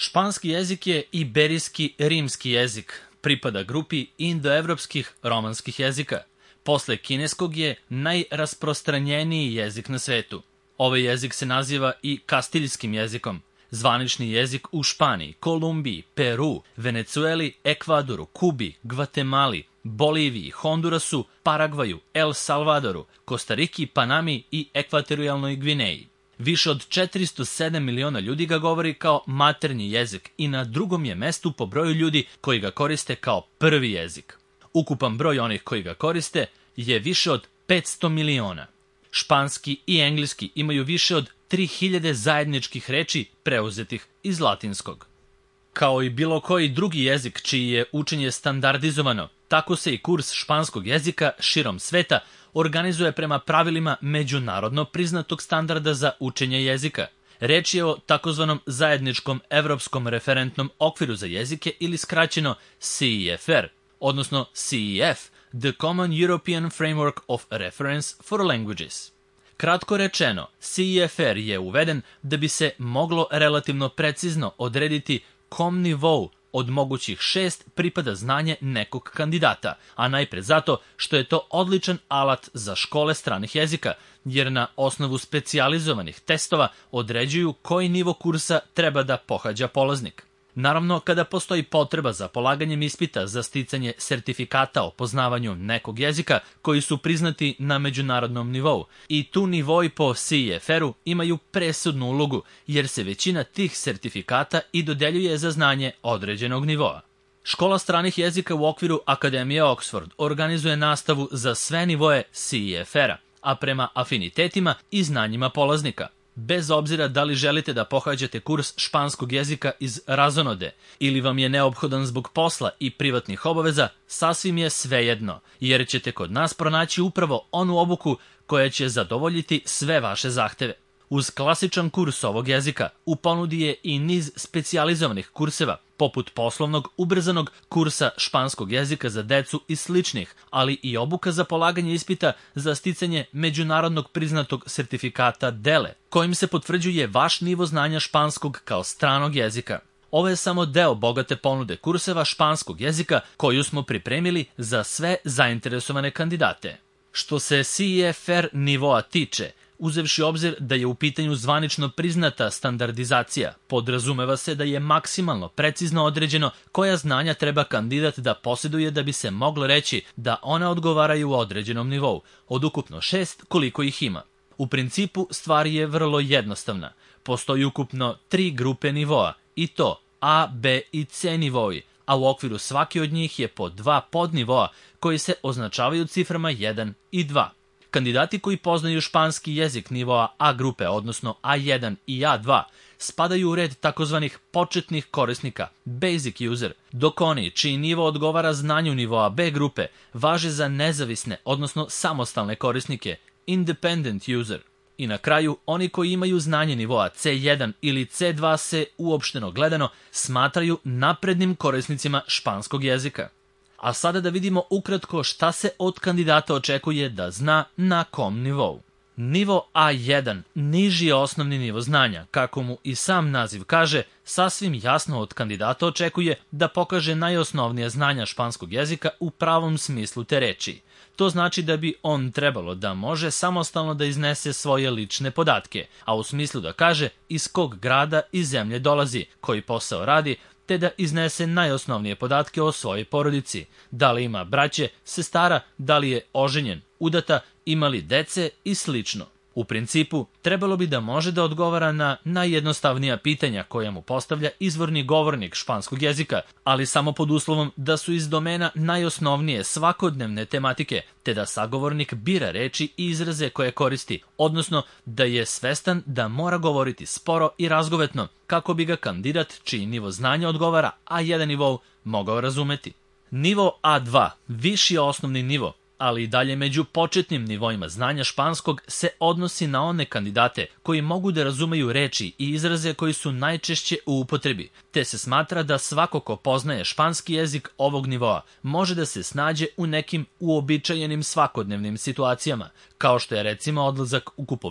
Španski jezik je iberijski rimski jezik, pripada grupi indoevropskih romanskih jezika. Posle kineskog je najrasprostranjeniji jezik na svetu. Ovaj jezik se naziva i kastiljskim jezikom. Zvanični jezik u Španiji, Kolumbiji, Peru, Venecueli, Ekvadoru, Kubi, Gvatemali, Boliviji, Hondurasu, Paragvaju, El Salvadoru, Kostariki, Panami i Ekvatorijalnoj Gvineji. Više od 407 miliona ljudi ga govori kao maternji jezik i na drugom je mestu po broju ljudi koji ga koriste kao prvi jezik. Ukupan broj onih koji ga koriste je više od 500 miliona. Španski i engleski imaju više od 3000 zajedničkih reči preuzetih iz latinskog. Kao i bilo koji drugi jezik čiji je učenje standardizovano, tako se i kurs španskog jezika širom sveta organizuje prema pravilima međunarodno priznatog standarda za učenje jezika. Reč je o takozvanom zajedničkom evropskom referentnom okviru za jezike ili skraćeno CEFR, odnosno CEF, The Common European Framework of Reference for Languages. Kratko rečeno, CEFR je uveden da bi se moglo relativno precizno odrediti kom nivou od mogućih 6 pripada znanje nekog kandidata, a najpre zato što je to odličan alat za škole stranih jezika, jer na osnovu specijalizovanih testova određuju koji nivo kursa treba da pohađa polaznik. Naravno, kada postoji potreba za polaganjem ispita za sticanje sertifikata o poznavanju nekog jezika koji su priznati na međunarodnom nivou, i tu nivoi po CEFR-u imaju presudnu ulogu, jer se većina tih sertifikata i dodeljuje za znanje određenog nivoa. Škola stranih jezika u okviru Akademije Oxford organizuje nastavu za sve nivoe CEFR-a, a prema afinitetima i znanjima polaznika. Bez obzira da li želite da pohađate kurs španskog jezika iz razonode ili vam je neophodan zbog posla i privatnih obaveza, sasvim je svejedno, jer ćete kod nas pronaći upravo onu obuku koja će zadovoljiti sve vaše zahteve. Uz klasičan kurs ovog jezika u ponudi je i niz specijalizovanih kurseva, poput poslovnog ubrzanog kursa španskog jezika za decu i sličnih, ali i obuka za polaganje ispita za sticanje međunarodnog priznatog sertifikata DELE, kojim se potvrđuje vaš nivo znanja španskog kao stranog jezika. Ovo je samo deo bogate ponude kurseva španskog jezika koju smo pripremili za sve zainteresovane kandidate. Što se CEFR nivoa tiče, uzevši obzir da je u pitanju zvanično priznata standardizacija, podrazumeva se da je maksimalno precizno određeno koja znanja treba kandidat da posjeduje da bi se moglo reći da ona odgovaraju određenom nivou, od ukupno 6 koliko ih ima. U principu stvar je vrlo jednostavna. Postoji ukupno 3 grupe nivoa, i to A, B i C nivoi, a u okviru svaki od njih je po 2 podnivoa koji se označavaju ciframa 1 i 2. Kandidati koji poznaju španski jezik nivoa A grupe, odnosno A1 i A2, spadaju u red takozvanih početnih korisnika, basic user, dok oni čiji nivo odgovara znanju nivoa B grupe važe za nezavisne, odnosno samostalne korisnike, independent user. I na kraju, oni koji imaju znanje nivoa C1 ili C2 se, uopšteno gledano, smatraju naprednim korisnicima španskog jezika. A sada da vidimo ukratko šta se od kandidata očekuje da zna na kom nivou. Nivo A1, niži je osnovni nivo znanja, kako mu i sam naziv kaže, sasvim jasno od kandidata očekuje da pokaže najosnovnije znanja španskog jezika u pravom smislu te reči. To znači da bi on trebalo da može samostalno da iznese svoje lične podatke, a u smislu da kaže iz kog grada i zemlje dolazi, koji posao radi, te da iznese najosnovnije podatke o svojoj porodici, da li ima braće, sestara, da li je oženjen, udata, ima li dece i slično. U principu, trebalo bi da može da odgovara na najjednostavnija pitanja koja mu postavlja izvorni govornik španskog jezika, ali samo pod uslovom da su iz domena najosnovnije svakodnevne tematike, te da sagovornik bira reči i izraze koje koristi, odnosno da je svestan da mora govoriti sporo i razgovetno, kako bi ga kandidat čiji nivo znanja odgovara A1 nivou mogao razumeti. Nivo A2, viši osnovni nivo, ali i dalje među početnim nivoima znanja španskog, se odnosi na one kandidate koji mogu da razumeju reči i izraze koji su najčešće u upotrebi, te se smatra da svako ko poznaje španski jezik ovog nivoa može da se snađe u nekim uobičajenim svakodnevnim situacijama, kao što je recimo odlazak u kupovinu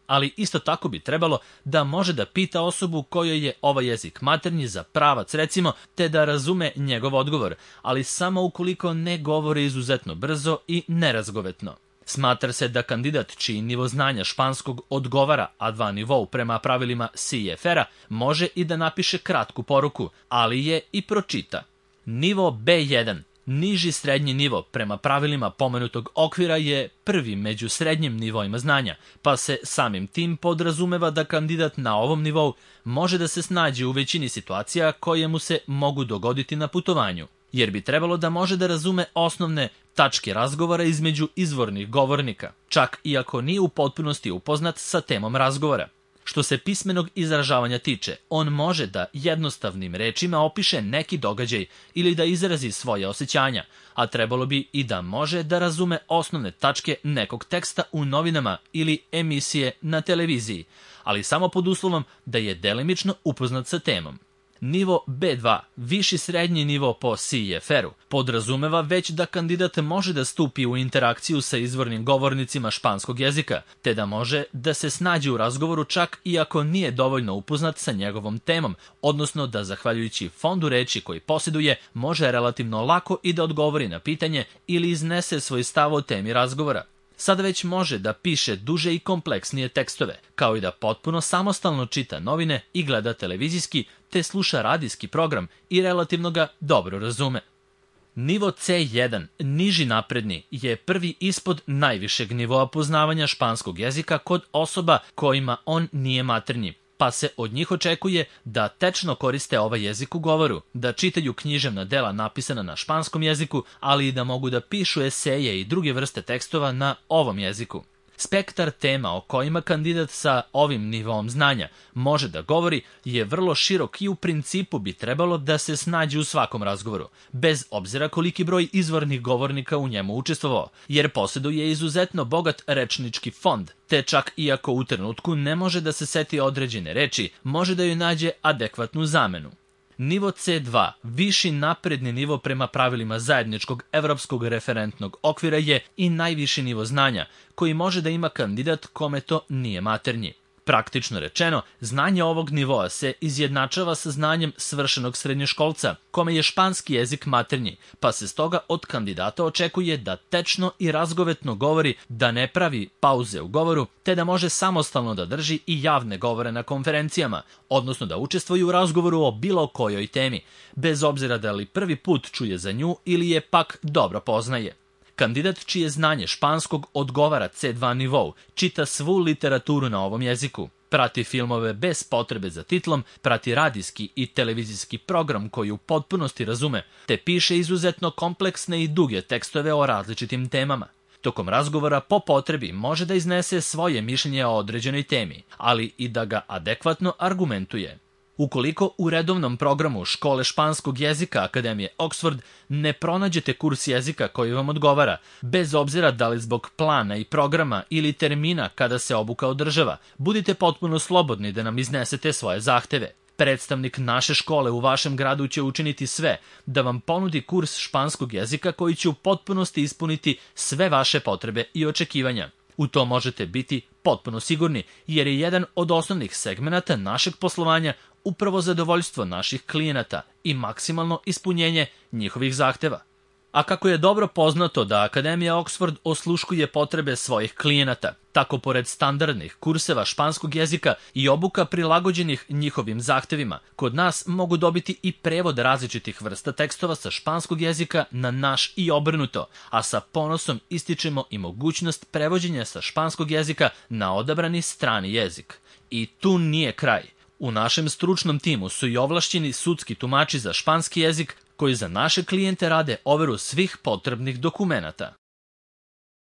ali isto tako bi trebalo da može da pita osobu kojoj je ovaj jezik maternji za pravac recimo, te da razume njegov odgovor, ali samo ukoliko ne govori izuzetno brzo i nerazgovetno. Smatra se da kandidat čiji nivo znanja španskog odgovara A2 nivou prema pravilima CEFR-a može i da napiše kratku poruku, ali je i pročita. Nivo B1, niži srednji nivo prema pravilima pomenutog okvira je prvi među srednjim nivoima znanja, pa se samim tim podrazumeva da kandidat na ovom nivou može da se snađe u većini situacija koje mu se mogu dogoditi na putovanju, jer bi trebalo da može da razume osnovne tačke razgovora između izvornih govornika, čak i ako nije u potpunosti upoznat sa temom razgovora. Što se pismenog izražavanja tiče, on može da jednostavnim rečima opiše neki događaj ili da izrazi svoje osjećanja, a trebalo bi i da može da razume osnovne tačke nekog teksta u novinama ili emisije na televiziji, ali samo pod uslovom da je delimično upoznat sa temom. Nivo B2, viši srednji nivo po CEFR-u, podrazumeva već da kandidat može da stupi u interakciju sa izvornim govornicima španskog jezika, te da može da se snađe u razgovoru čak i ako nije dovoljno upoznat sa njegovom temom, odnosno da zahvaljujući fondu reči koji posjeduje, može relativno lako i da odgovori na pitanje ili iznese svoj stav o temi razgovora. Sada već može da piše duže i kompleksnije tekstove, kao i da potpuno samostalno čita novine i gleda televizijski, te sluša radijski program i relativno ga dobro razume. Nivo C1, niži napredni, je prvi ispod najvišeg nivoa poznavanja španskog jezika kod osoba kojima on nije maternji, pa se od njih očekuje da tečno koriste ovaj jezik u govoru, da čitaju književna dela napisana na španskom jeziku, ali i da mogu da pišu eseje i druge vrste tekstova na ovom jeziku. Spektar tema o kojima kandidat sa ovim nivom znanja može da govori je vrlo širok i u principu bi trebalo da se snađe u svakom razgovoru, bez obzira koliki broj izvornih govornika u njemu učestvovao, jer posjeduje izuzetno bogat rečnički fond, te čak i ako u trenutku ne može da se seti određene reči, može da joj nađe adekvatnu zamenu. Nivo C2, viši napredni nivo prema pravilima zajedničkog evropskog referentnog okvira je i najviši nivo znanja, koji može da ima kandidat kome to nije maternji. Praktično rečeno, znanje ovog nivoa se izjednačava sa znanjem svršenog srednjoškolca, kome je španski jezik maternji, pa se stoga od kandidata očekuje da tečno i razgovetno govori, da ne pravi pauze u govoru, te da može samostalno da drži i javne govore na konferencijama, odnosno da učestvuje u razgovoru o bilo kojoj temi, bez obzira da li prvi put čuje za nju ili je pak dobro poznaje. Kandidat čije znanje španskog odgovara C2 nivou, čita svu literaturu na ovom jeziku, prati filmove bez potrebe za titlom, prati radijski i televizijski program koji u potpunosti razume, te piše izuzetno kompleksne i duge tekstove o različitim temama. Tokom razgovora po potrebi može da iznese svoje mišljenje o određenoj temi, ali i da ga adekvatno argumentuje. Ukoliko u redovnom programu škole španskog jezika Akademije Oxford ne pronađete kurs jezika koji vam odgovara, bez obzira da li zbog plana i programa ili termina kada se obuka održava, budite potpuno slobodni da nam iznesete svoje zahteve. Predstavnik naše škole u vašem gradu će učiniti sve da vam ponudi kurs španskog jezika koji će u potpunosti ispuniti sve vaše potrebe i očekivanja. U to možete biti potpuno sigurni, jer je jedan od osnovnih segmenata našeg poslovanja upravo zadovoljstvo naših klijenata i maksimalno ispunjenje njihovih zahteva. A kako je dobro poznato da Akademija Oxford osluškuje potrebe svojih klijenata, tako pored standardnih kurseva španskog jezika i obuka prilagođenih njihovim zahtevima, kod nas mogu dobiti i prevod različitih vrsta tekstova sa španskog jezika na naš i obrnuto, a sa ponosom ističemo i mogućnost prevođenja sa španskog jezika na odabrani strani jezik. I tu nije kraj. U našem stručnom timu su i ovlašćeni sudski tumači za španski jezik koji za naše klijente rade overu svih potrebnih dokumenata.